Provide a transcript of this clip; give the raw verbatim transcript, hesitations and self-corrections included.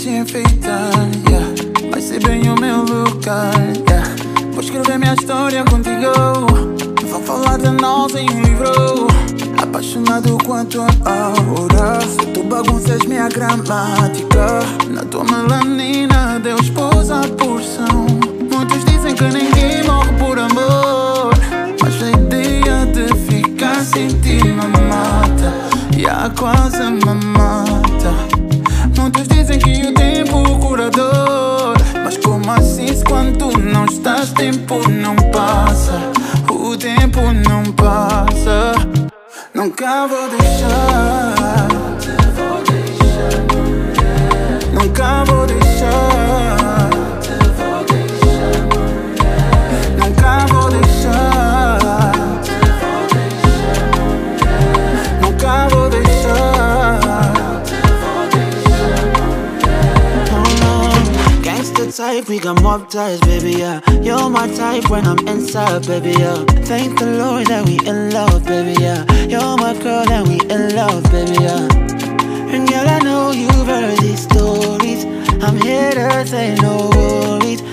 te enfeitar, yeah. Vai ser bem o meu lugar, yeah. Vou escrever minha história contigo. Vou falar de nós em um livro. Apaixonado quanto a aura. Se tu bagunças minha gramática, na tua melanina Deus pôs a porção. Muitos dizem que ninguém morre por amor, mas a ideia de ficar sem ti me mata, já quase me mata. Muitos dizem que o tempo é curador, mas como assim se quando tu não estás tempo não passa? O tempo não passa. Nunca vou deixar, te vou deixar morrer. Nunca vou deixar, te vou deixar morrer. Nunca vou deixar, te vou deixar morrer. Nunca vou deixar, te vou deixar morrer. Oh no, gangsta type, we got mob ties, baby, yeah. You're my type when I'm inside, baby, yeah. Thank the Lord that we in love, baby, yeah. You're my girl and we in love, baby, yeah. And girl, I know you've heard these stories. I'm here to say no worries.